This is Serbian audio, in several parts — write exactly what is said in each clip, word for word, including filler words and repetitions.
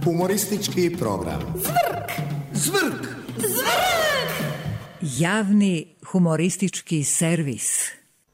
Humoristički program. Zvrk! Zvrk! Zvrk! Javni humoristički servis.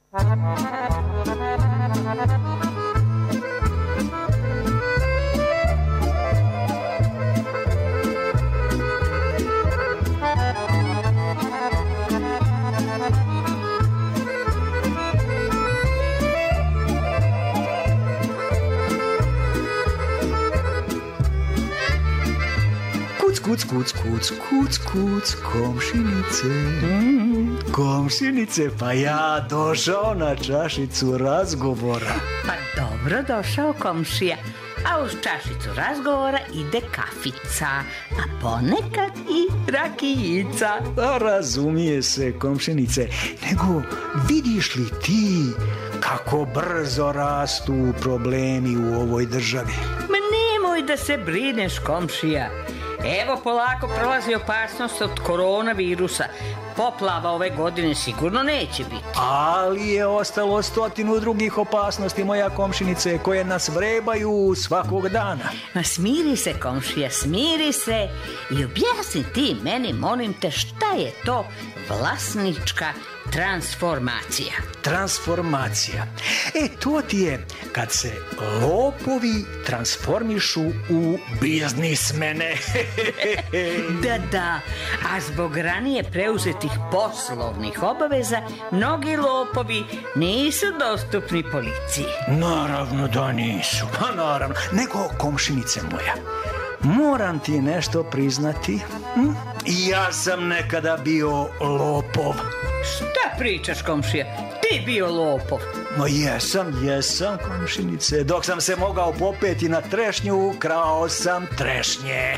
Kuc, kuc, kuc, kuc, kuc, komšinice, mm. komšinice, pa ja došao na čašicu razgovora. Pa dobro došao, komšija, a uz čašicu razgovora ide kafica, a ponekad i rakijica. A razumije se, komšinice, nego vidiš li ti kako brzo rastu problemi u ovoj državi? Ma nemoj da se brineš, komšija. Evo polako prolazi opasnost od koronavirusa. Poplava ove godine sigurno neće biti. Ali je ostalo stotinu drugih opasnosti, moja komšinice, koje nas vrebaju svakog dana. Ma smiri se, komšija, smiri se i objasni ti meni, molim te, šta je to vlasnička transformacija? Transformacija. E, to ti je kad se lopovi transformišu u biznismene. Da, da, a zbog ranije preuzetih poslovnih obaveza mnogi lopovi nisu dostupni policiji. Naravno da nisu, pa naravno. Nego, komšinice moja, moram ti nešto priznati. Hm? Ja sam nekada bio lopov. Šta pričaš, komšija? Ti bio lopov? No jesam, jesam, komšinice. Dok sam se mogao popeti na trešnju, krao sam trešnje.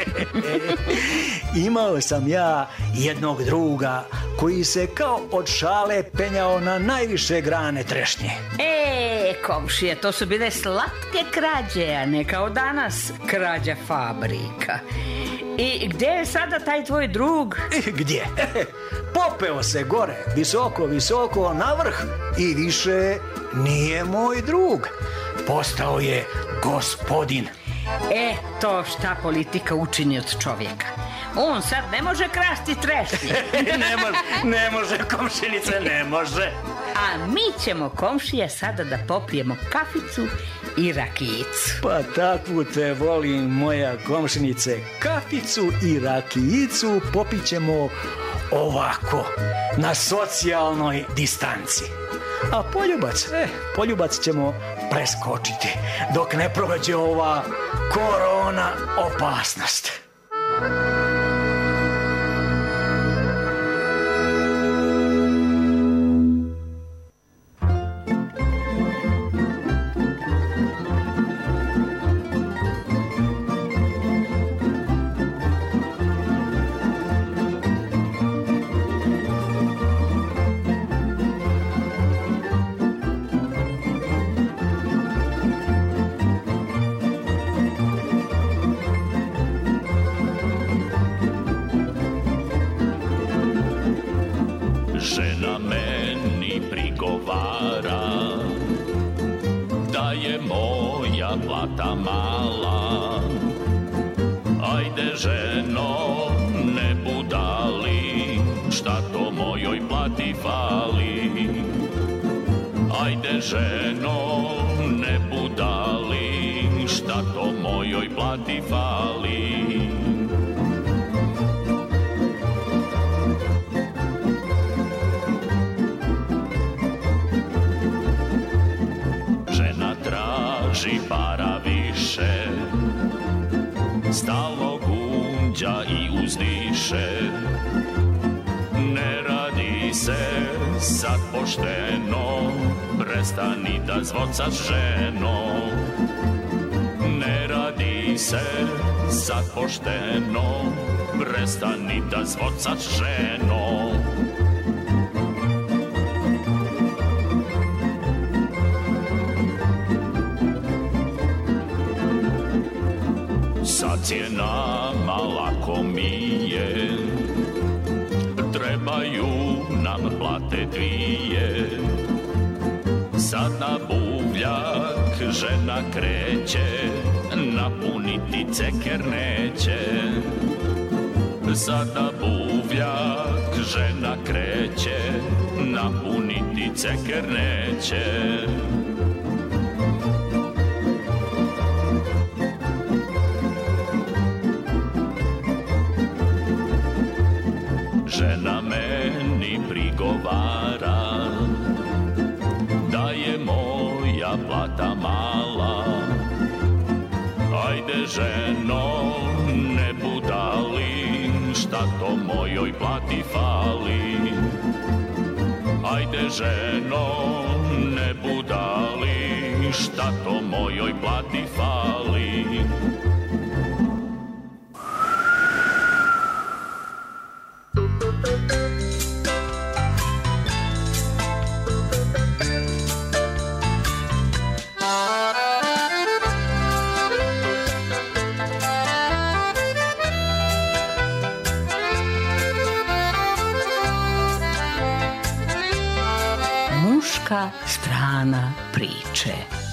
Imao sam ja jednog druga koji se kao od šale penjao na najviše grane trešnje. E, komšije, to su bile slatke krađe, a ne kao danas krađa fabrika. I gdje je sada taj tvoj drug? Gdje? Popeo se gore, visoko, visoko, na vrh i više nije moj drug. Postao je gospodin. E, to šta politika učini od čovjeka. On sad ne može krasti trešnje. ne može, ne može, komšinice, ne može. A mi ćemo, komšije, sada da popijemo kaficu i rakijicu. Pa takvu te volim, moja komšinice. Kaficu i rakijicu popit ćemo ovako, na socijalnoj distanci. A poljubac, eh, poljubac ćemo preskočiti dok ne prođe ova korona opasnost. Žena meni prigovara da je moja plata mala. Ajde, ženo, ne budali, šta to mojoj plati fali. Ajde, ženo, ne budali, šta to mojoj plati fali. Traži para više, stalno gunđa i uzdiše. Ne radi se sad pošteno, prestani da zvocaš, ženo. Ne radi se sad pošteno, prestani da zvocaš, ženo. Sad je nama lako mije, trebaju nam plate dvije. Sad na buv buvljak žena kreće, napuniti ceker neće. Sada buvljak žena kreće, napuniti ceker neće. Žena meni prigovara da je moja plata mala. Ajde ženo, ne budali, šta to mojoj plati fali. Ajde ženo, ne budali, šta to mojoj plati fali. Muška strana priče.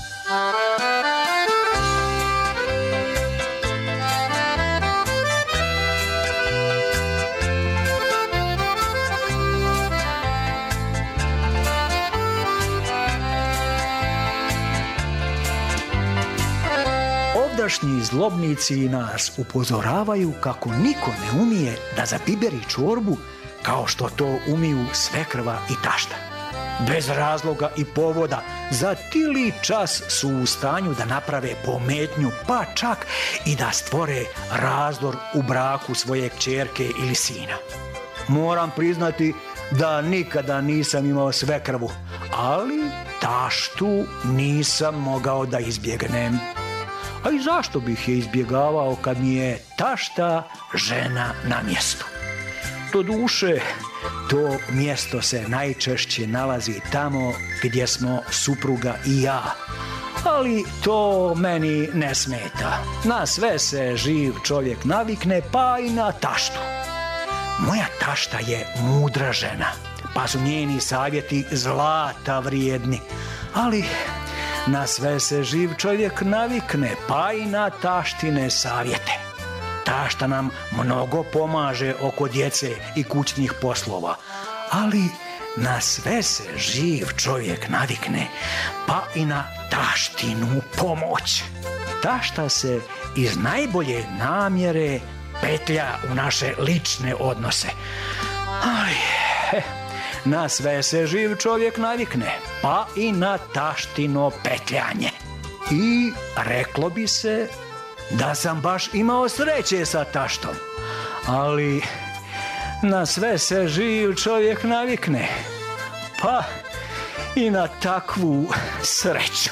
Ovdašnji zlobnici nas upozoravaju kako niko ne umije da zapiberi čorbu kao što to umiju svekrva i tašta. Bez razloga i povoda, za tili čas su u stanju da naprave pometnju, pa čak i da stvore razdor u braku svoje kćerke ili sina. Moram priznati da nikada nisam imao svekrvu, ali taštu nisam mogao da izbjegnem. A i zašto bih je izbjegavao kad mi je tašta žena na mjestu? Doduše, to mjesto se najčešće nalazi tamo gdje smo supruga i ja, ali to meni ne smeta. Na sve se živ čovjek navikne, pa i na taštu. Moja tašta je mudra žena, pa su njeni savjeti zlata vrijedni, ali na sve se živ čovjek navikne, pa i na taštine savjete. Tašta nam mnogo pomaže oko djece i kućnih poslova, ali na sve se živ čovjek navikne, pa i na taštinu pomoć. Tašta se iz najbolje namjere petlja u naše lične odnose. Aj, he, na sve se živ čovjek navikne, pa i na taštino petljanje. I reklo bi se da sam baš imao sreće sa taštom, ali na sve se živ čovjek navikne, pa i na takvu sreću.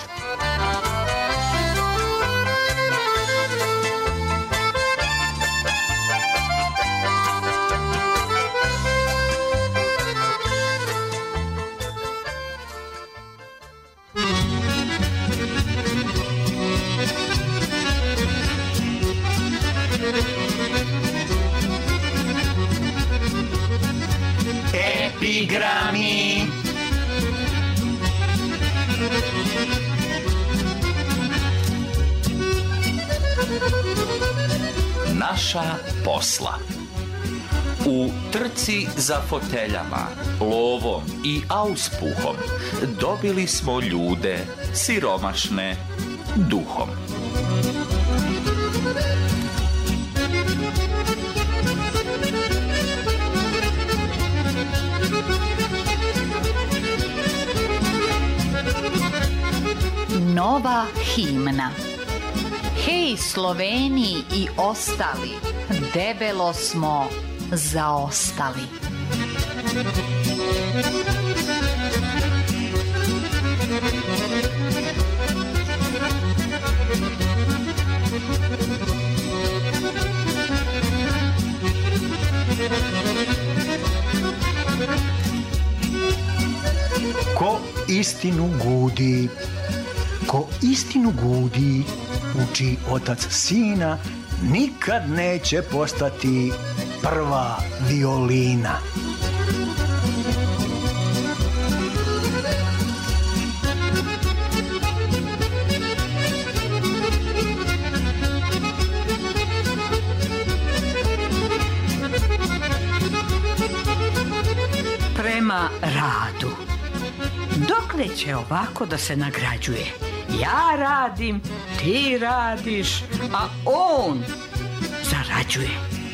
Epigrami. Naša posla. U trci za foteljama, lovom i auspuhom dobili smo ljude siromašne duhom. Nova himna. Hej Sloveniji i ostali, debelo smo zaostali. Ko istinu gudi, ko istinu gudi, uči otac sina, nikad neće postati prva violina. prema radu. Dokle će ovako da se nagrađuje? Ja radim, ti radiš, a on zarađuje.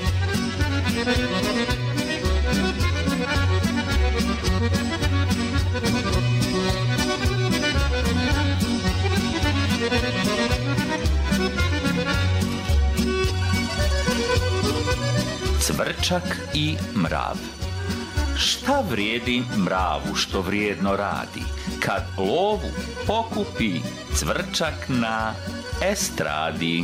Cvrčak i mrav. Šta vrijedi mravu što vrijedno radi, kad lovu pokupi cvrčak na estradi?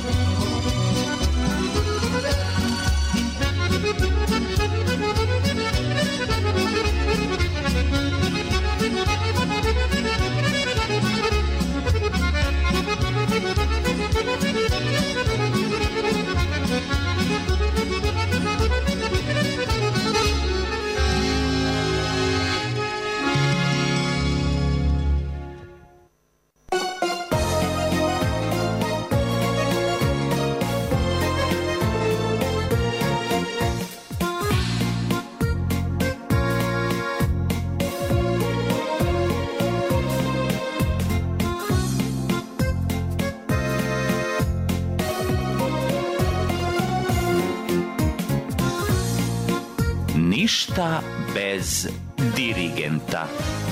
Ništa bez dirigenta.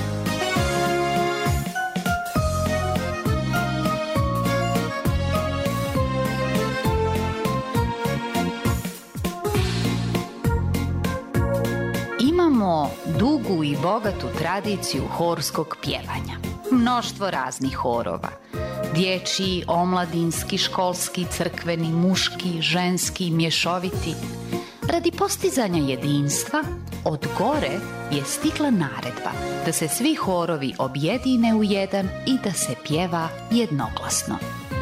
Imamo dugu i bogatu tradiciju horskog pjevanja. Mnoštvo raznih horova. Dječji, omladinski, školski, crkveni, muški, ženski, mješoviti. Radi postizanja jedinstva, od gore je stigla naredba da se svi horovi objedine u jedan i da se pjeva jednoglasno.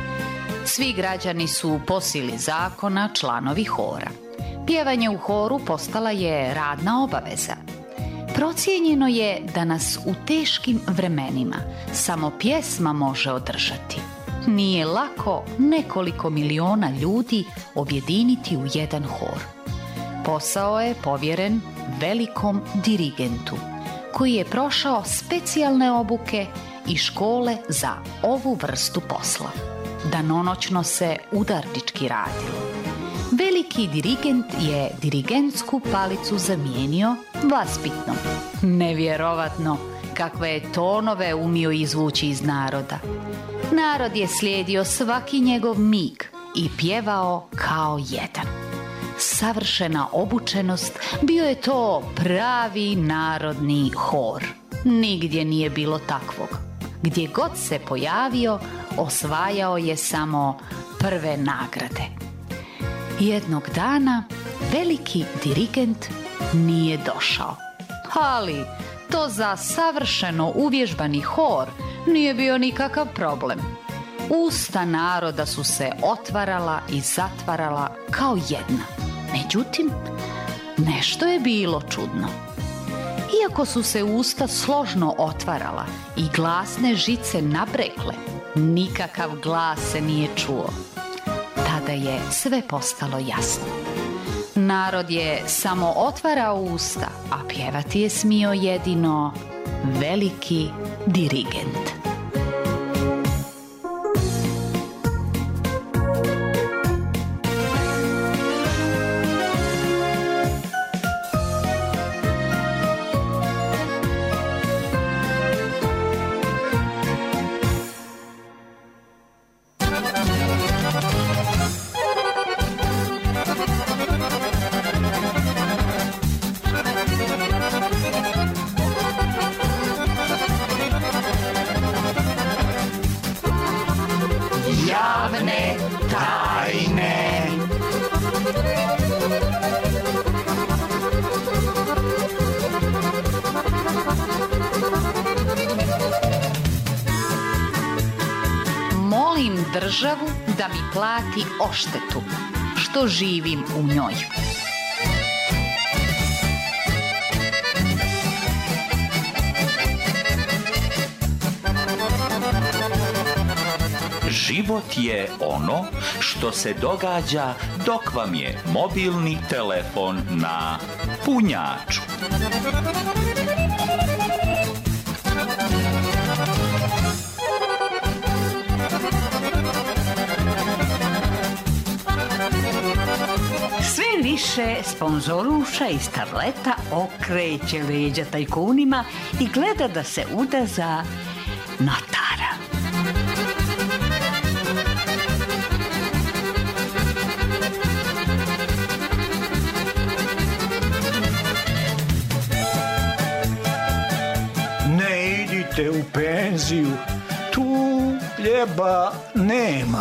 Svi građani su po sili zakona članovi hora. Pjevanje u horu postala je radna obaveza. Procijenjeno je da nas u teškim vremenima samo pjesma može održati. Nije lako nekoliko miliona ljudi objediniti u jedan hor. Posao je povjeren velikom dirigentu, koji je prošao specijalne obuke i škole za ovu vrstu posla. Danonoćno se udarnički radilo. Veliki dirigent je dirigentsku palicu zamijenio vaspitnom. Nevjerovatno kakve je tonove umio izvući iz naroda. Narod je slijedio svaki njegov mig i pjevao kao jedan. Savršena obučenost, bio je to pravi narodni hor. Nigdje nije bilo takvog. Gdje god se pojavio, osvajao je samo prve nagrade. Jednog dana veliki dirigent nije došao. Ali to za savršeno uvježbani hor nije bio nikakav problem. Usta naroda su se otvarala i zatvarala kao jedna. Međutim, nešto je bilo čudno. Iako su se usta složno otvarala i glasne žice nabrekle, nikakav glas se nije čuo. Tada je sve postalo jasno. Narod je samo otvarao usta, a pjevati je smio jedino veliki dirigent. Javne tajne. Molim državu da mi plati odštetu što živim u njoj. Život je ono što se događa dok vam je mobilni telefon na punjaču. više sponzoruša i starleta okreće leđa tajkunima i gleda da se uda za notara. Ne idite u penziju, tu hljeba nema.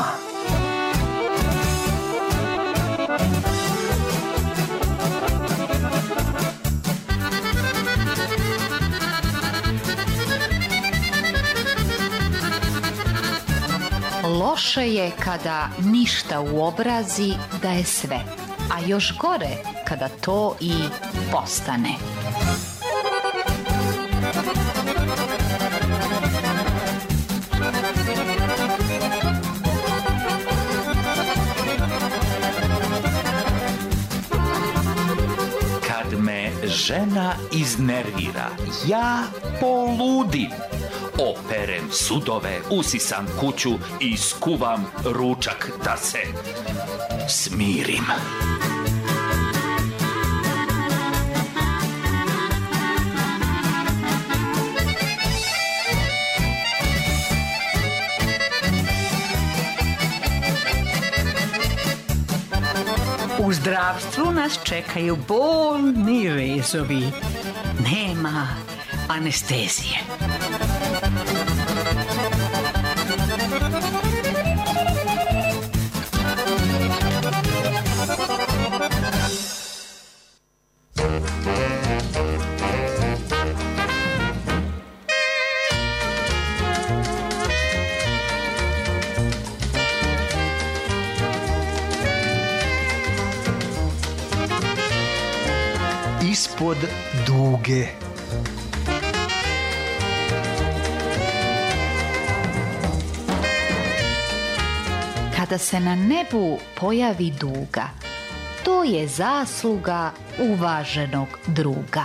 Loše je kada ništa uobrazi da je sve, a još gore kada to i postane. Kad me žena iznervira, ja poludim. Operem sudove, usisam kuću i skuvam ručak da se smirim. U zdravstvu nas čekaju bolni rezovi. Nema anestezije. Ispod duge. Kada se na nebu pojavi duga, to je zasluga uvaženog druga.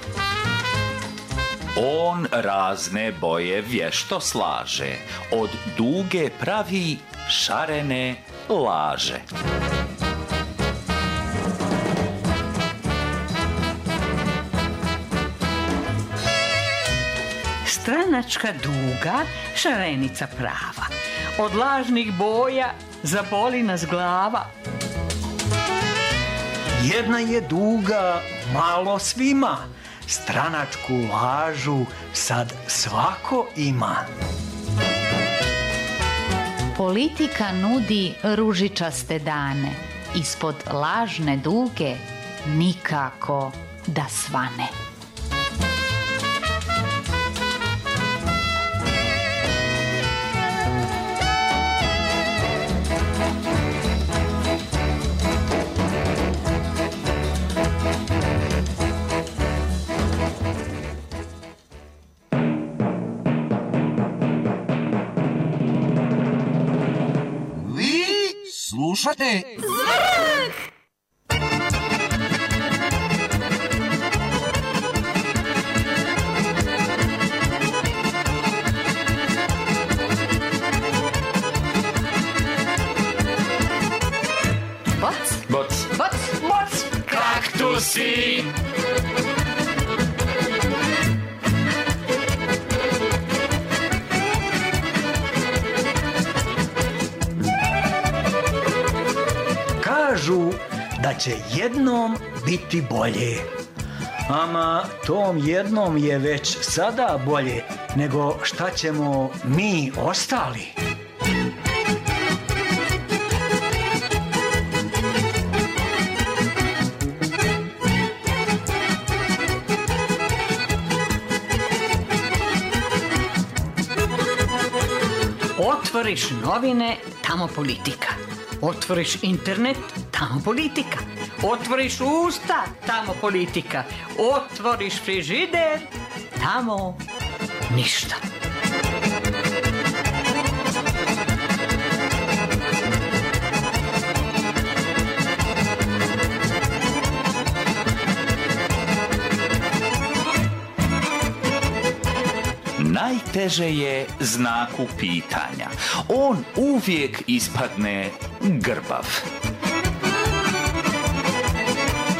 On razne boje vješto slaže, od duge pravi šarene laže. Stranačka duga, šarenica prava. Od lažnih boja zaboli nas glava. Jedna je duga malo svima, stranačku lažu sad svako ima. Politika nudi ružičaste dane, ispod lažne duge nikako da svane. Slušate Zvrk! Boc, Boc, boc, boc, kaktusi! Kažu da će jednom biti bolje. Ama tom jednom je već sada bolje nego šta ćemo mi ostali. Otvoriš novine, tamo politika. Otvoriš internet, tamo politika. Otvoriš usta, tamo politika. Otvoriš frižider, tamo ništa. Najteže je znaku pitanja. On uvijek ispadne grbav.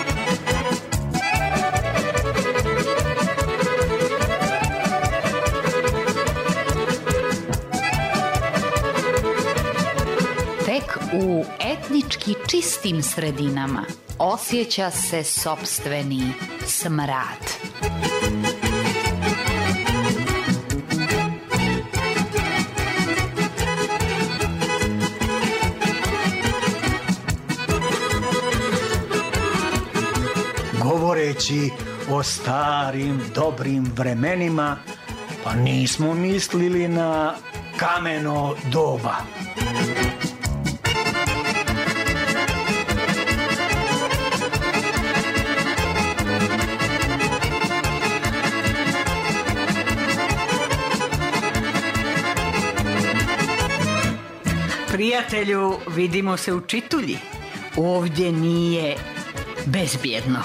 U etnički čistim sredinama osjeća se sopstveni smrad. Govoreći o starim dobrim vremenima, pa nismo mislili na kameno doba. Prijatelju, vidimo se u Čitulji. Ovdje nije bezbjedno.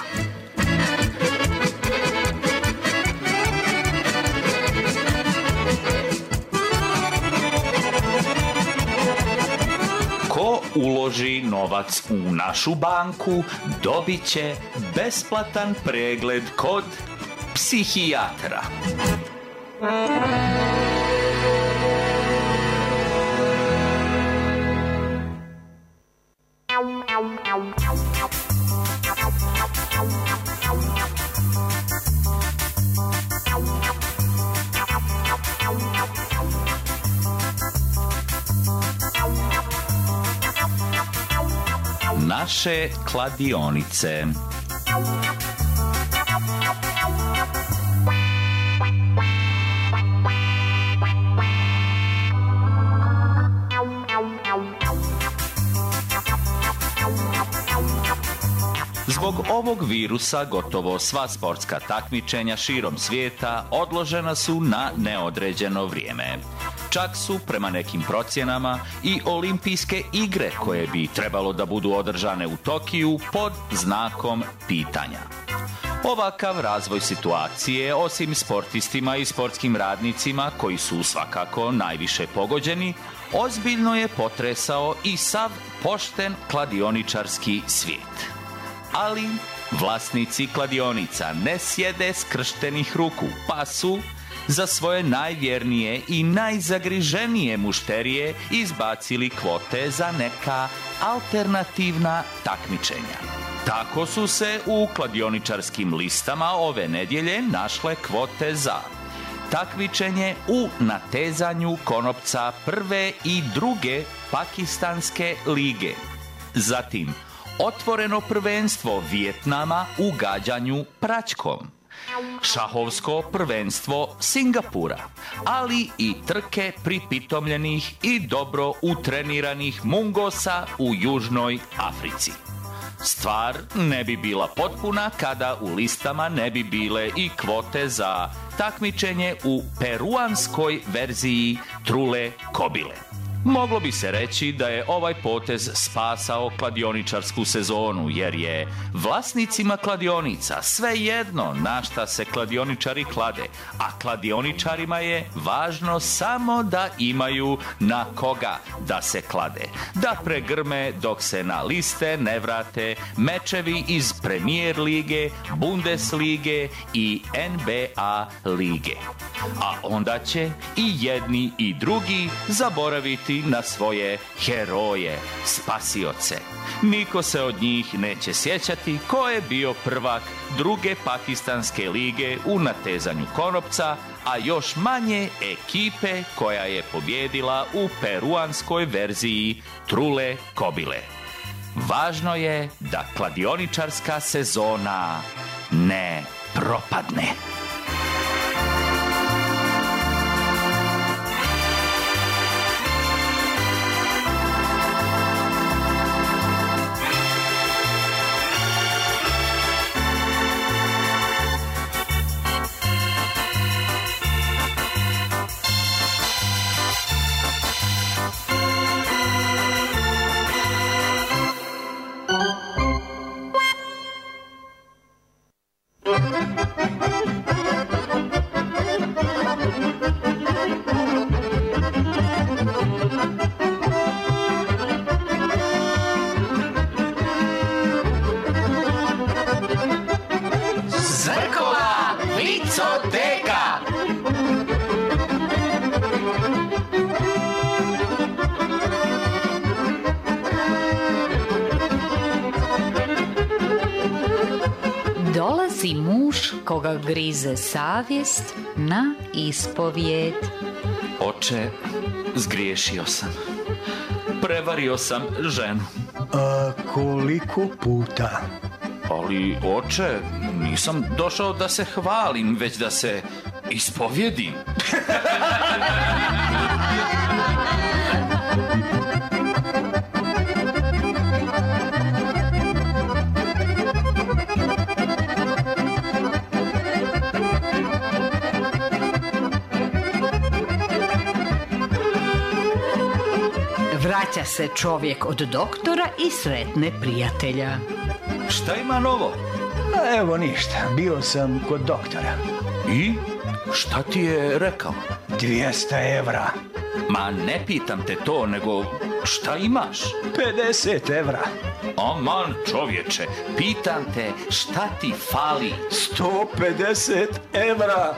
Ko uloži novac u našu banku, dobit će besplatan pregled kod psihijatra. Naše kladionice. Zbog ovog virusa gotovo sva sportska takmičenja širom svijeta odložena su na neodređeno vrijeme. Čak su, prema nekim procjenama, i olimpijske igre koje bi trebalo da budu održane u Tokiju pod znakom pitanja. Ovakav razvoj situacije, osim sportistima i sportskim radnicima koji su svakako najviše pogođeni, ozbiljno je potresao i sav pošten kladioničarski svijet. Ali vlasnici kladionica ne sjede skrštenih ruku, pa su za svoje najvjernije i najzagriženije mušterije izbacili kvote za neka alternativna takmičenja. Tako su se u kladioničarskim listama ove nedjelje našle kvote za takmičenje u natezanju konopca prve i druge pakistanske lige. Zatim, otvoreno prvenstvo Vijetnama u gađanju praćkom. Šahovsko prvenstvo Singapura, ali i trke pripitomljenih i dobro utreniranih mungosa u Južnoj Africi. Stvar ne bi bila potpuna kada u listama ne bi bile i kvote za takmičenje u peruanskoj verziji trule kobile. Moglo bi se reći da je ovaj potez spasao kladioničarsku sezonu, jer je vlasnicima kladionica svejedno na šta se kladioničari klade, a kladioničarima je važno samo da imaju na koga da se klade, da pregrme dok se na liste ne vrate mečevi iz Premier lige, Bundeslige i N B A lige. A onda će i jedni i drugi zaboraviti na svoje heroje, spasioce. Niko se od njih neće sjećati ko je bio prvak druge pakistanske lige u natezanju konopca, a još manje ekipe koja je pobjedila u peruanskoj verziji trule kobile. Važno je da kladioničarska sezona ne propadne. koga grize savjest, na ispovijed. Oče, zgriješio sam. Prevario sam ženu. A koliko puta? Ali, oče, nisam došao da se hvalim, već da se ispovjedim. Vraća se čovjek od doktora i sretne prijatelja. Šta ima novo? A evo ništa, bio sam kod doktora. I? Šta ti je rekao? dvjesto evra. Ma ne pitam te to, nego šta imaš? pedeset evra. Aman čovječe, pitam te šta ti fali? sto pedeset evra.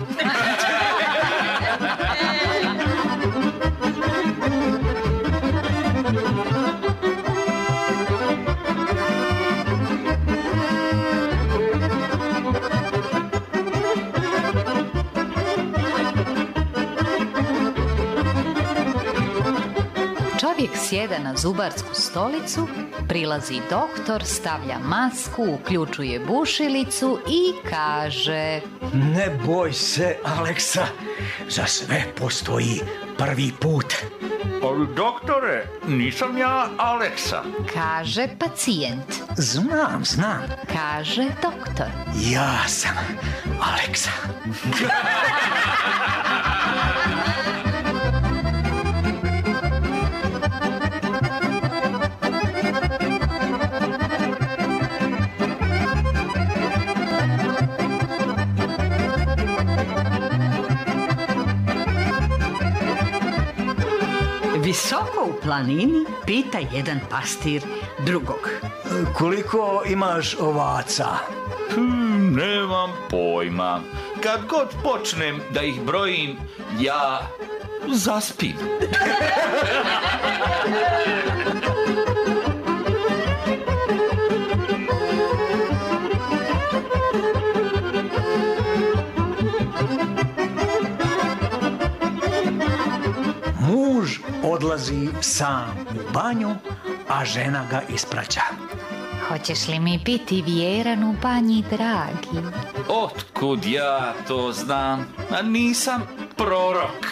Čovjek sjeda na zubarsku stolicu, prilazi doktor, stavlja masku, uključuje bušilicu i kaže: Ne boj se, Aleksa, za sve postoji prvi put. Ali doktore, nisam ja Aleksa. Kaže pacijent. Znam, znam. Kaže doktor. Ja sam Aleksa. Visoko u planini pita jedan pastir drugog: Koliko imaš ovaca? Hmm, nemam pojma. Kad god počnem da ih brojim, ja zaspim. Muž odlazi sam u banju, a žena ga ispraća. Hoćeš li mi biti vjeran u banji, dragi? Otkud ja to znam? A nisam prorok.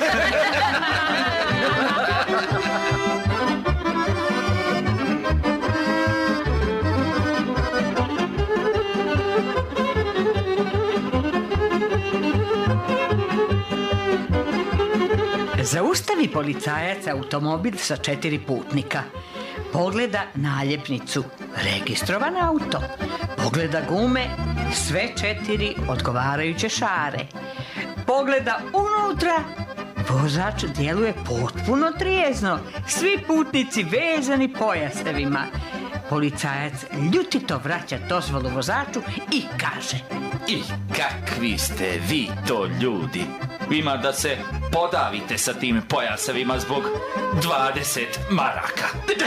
Zaustavi policajac automobil sa četiri putnika. Pogleda naljepnicu, registrovan auto. Pogleda gume, sve četiri odgovarajuće šare. Pogleda unutra, vozač djeluje potpuno trijezno. Svi putnici vezani pojasevima. Policajac ljutito vraća dozvolu vozaču i kaže: I kakvi ste vi to ljudi? Ima da se podavite sa tim pojasevima zbog dvadeset maraka.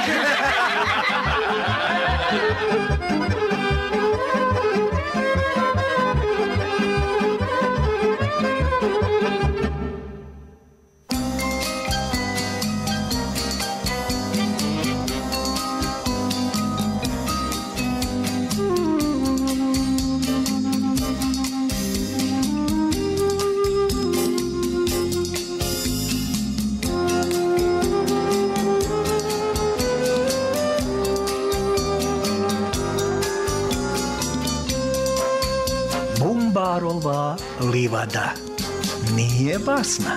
Bumbarova livada nije basna.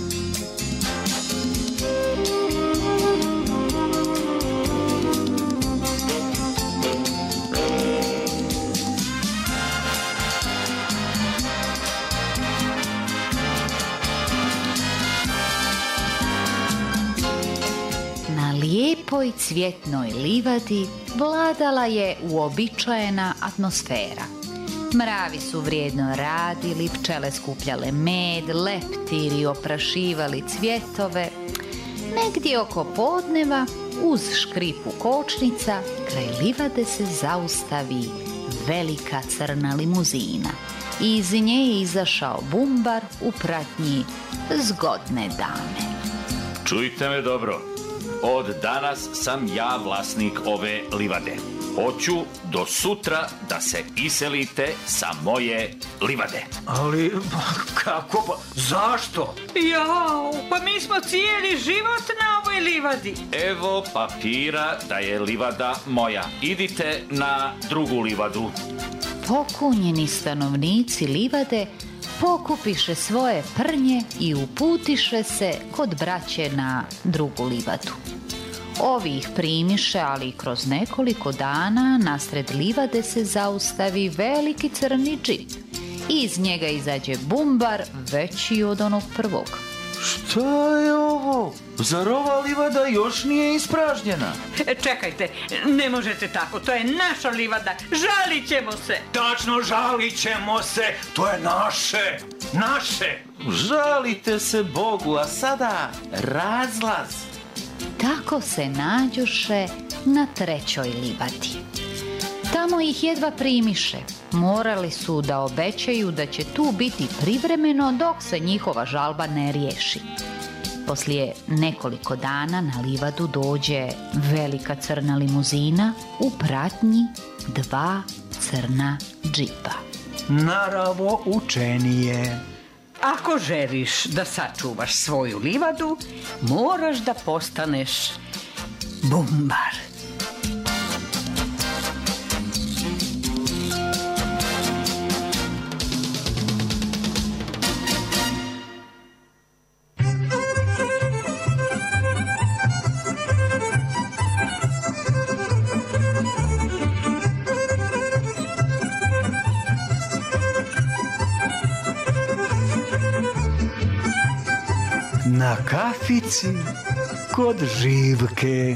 Na lijepoj cvjetnoj livadi vladala je uobičajena atmosfera. Mravi su vrijedno radili, pčele skupljale med, leptiri oprašivali cvjetove. Negdje oko podneva, uz škripu kočnica, kraj livade se zaustavi velika crna limuzina i iz nje je izašao Bumbar u pratnji zgodne dame. Čujte me dobro, od danas sam ja vlasnik ove livade. Hoću do sutra da se iselite sa moje livade. Ali, kako pa, zašto? Jao, pa mi smo cijeli život na ovoj livadi. Evo papira da je livada moja. Idite na drugu livadu. Pokunjeni stanovnici livade pokupiše svoje prnje i uputiše se kod braće na drugu livadu. Ovi ih primiše, ali i kroz nekoliko dana nasred livade se zaustavi veliki crni džip i iz njega izađe Bumbar veći od onog prvog. Šta je ovo? Zar ova livada još nije ispražnjena? E, čekajte, ne možete tako, to je naša livada, žalit ćemo se. Tačno, žalit ćemo se, to je naše, naše. Žalite se Bogu, a sada razlaz. Tako se nađoše na trećoj livadi. Tamo ih jedva primiše. Morali su da obećaju da će tu biti privremeno dok se njihova žalba ne riješi. Poslije nekoliko dana na livadu dođe velika crna limuzina u pratnji dva crna džipa. Naravo učenije. Ako želiš da sačuvaš svoju livadu, moraš da postaneš Bumbar. Na kafici kod Živke.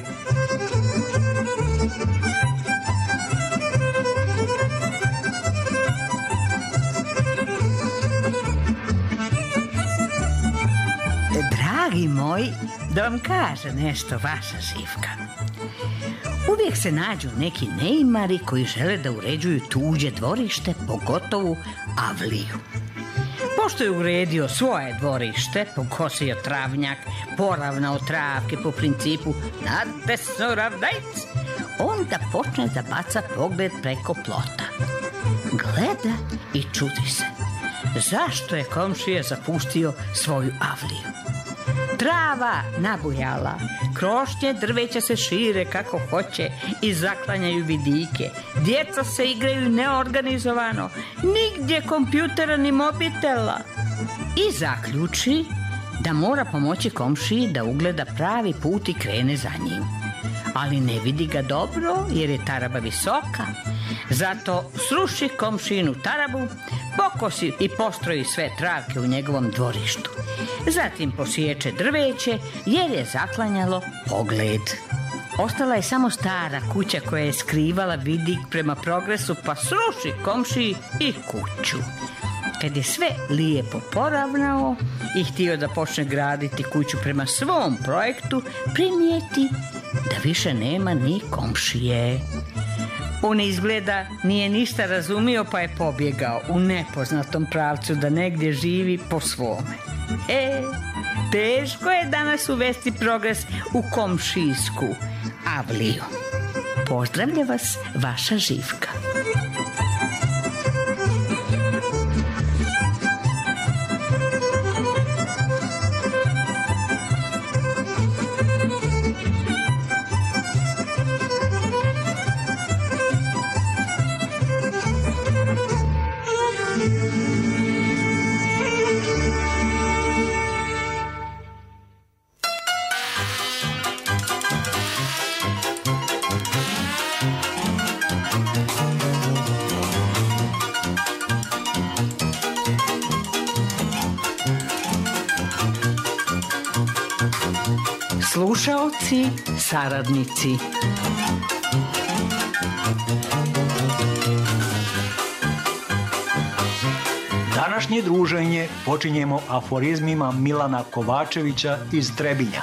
Dragi moj, da vam kaže nešto vaša Živka. Uvijek se nađu neki neimari koji žele da uređuju tuđe dvorište, pogotovo avliju. Pošto je uredio svoje dvorište, pokosio travnjak, poravnao travke po principu nadesno ravdajc, onda počne da baca pogled preko plota. Gleda i čudi se. Zašto je komšija zapustio svoju avliju? Trava nabujala, krošnje drveća se šire kako hoće i zaklanjaju vidike. Djeca se igraju neorganizovano, nigdje kompjutera ni mobitela. I zaključi da mora pomoći komšiji da ugleda pravi put i krene za njim. Ali ne vidi ga dobro jer je taraba visoka. Zato sruši komšinu tarabu, pokosi i postroji sve travke u njegovom dvorištu. Zatim posječe drveće jer je zaklanjalo pogled. Ostala je samo stara kuća koja je skrivala vidik prema progresu, pa sruši komšiji i kuću. Kad je sve lijepo poravnao i htio da počne graditi kuću prema svom projektu, primijeti da više nema ni komšije. On izgleda nije ništa razumio pa je pobjegao u nepoznatom pravcu da negdje živi po svome. E, teško je danas uvesti progres u komšijsku avliju. Pozdravlja vas vaša Živka. Slušaoci, saradnici. Današnje druženje počinjemo aforizmima Milana Kovačevića iz Trebinja.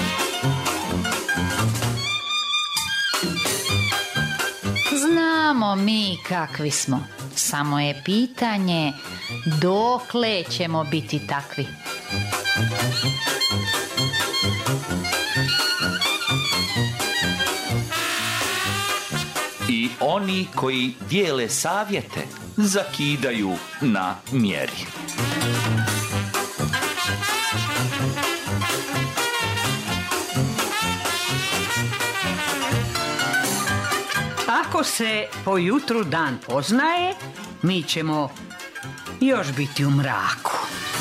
Znamo mi kakvi smo. Samo je pitanje dokle ćemo biti takvi. I oni koji dijele savjete zakidaju na mjeri. Ako se po jutru dan poznaje, mi ćemo još biti u mraku.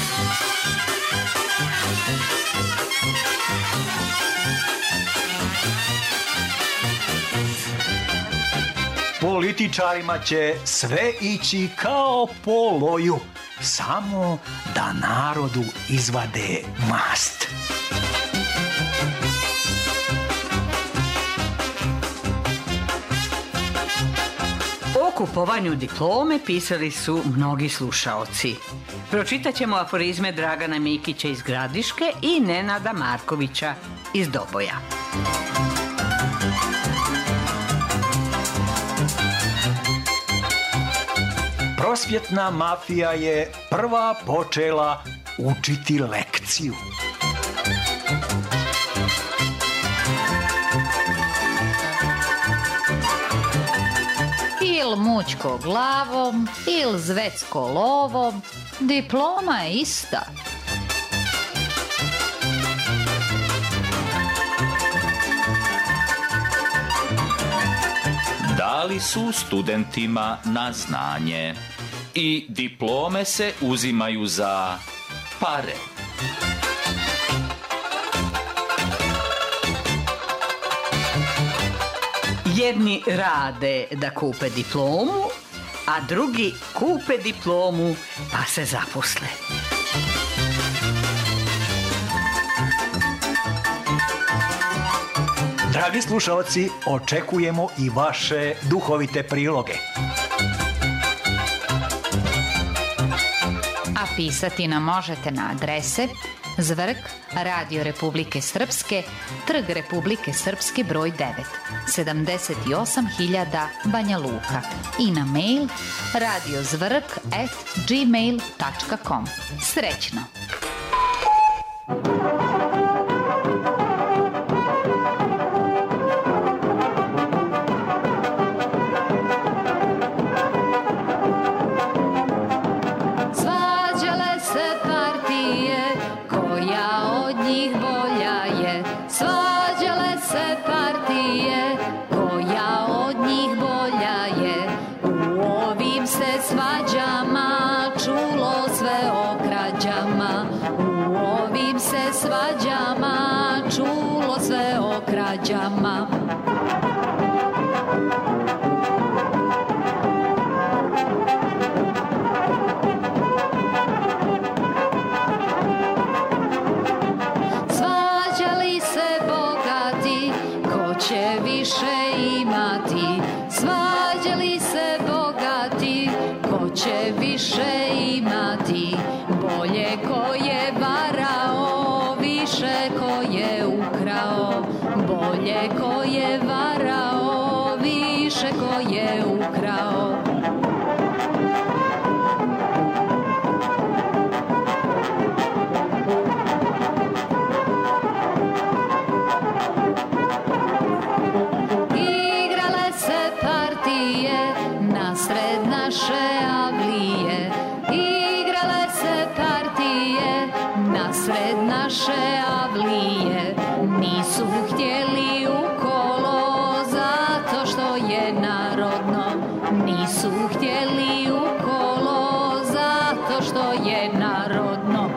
Političarima će sve ići kao po loju, samo da narodu izvade mast. O kupovanju diplome pisali su mnogi slušaoci. Pročitat ćemo aforizme Dragana Mikića iz Gradiške i Nenada Markovića iz Doboja. Prosvjetna mafija je prva počela učiti lekciju. Il mućko glavom, il zvecko lovom, diploma je ista. Dali su studentima na znanje i diplome se uzimaju za pare. Jedni rade da kupe diplomu, a drugi kupe diplomu pa se zaposle. Dragi slušalci, očekujemo i vaše duhovite priloge. A pisati nam možete na adrese Zvrk, Radio Republike Srpske, Trg Republike Srpske broj devet, sedamdeset osam hiljada Banja Luka i na mail radiozvrk at gmail dot com. Srećno! Svađama čulo sve o krađama. Svađali se bogati, ko će više imati. Svađali se bogati, ko će više imati. Bolje ko je varao, više ko je ukrao. Bolje ko je varao, više ko je ukrao. Igrale se partije nasred naše avlije. Igrale se partije nasred naše avlije. Nisu htjeli u kolo zato što je narodno. Nisu htjeli u kolo zato što je narodno.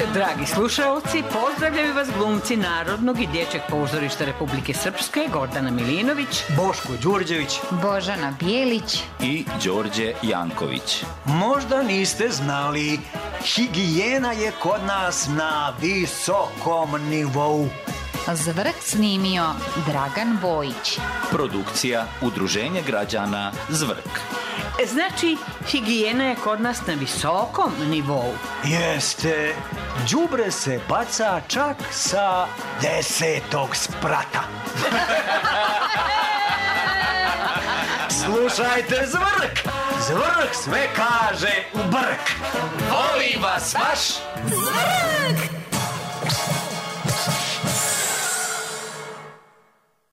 Dragi slušaoci, pozdravljaju vas glumci Narodnog i dječjeg pozorišta Republike Srpske Gordana Milinović, Boško Đurđević, Božana Bijelić i Đorđe Janković. Možda niste znali, higijena je kod nas na visokom nivou. Zvrk snimio Dragan Bojić. Produkcija Udruženje građana Zvrk. Znači, higijena je kod nas na visokom nivou. Jeste, đubre se baca čak sa desetog sprata. Slušajte Zvrk, Zvrk sve kaže u brk. Voli vas vaš Zvrk!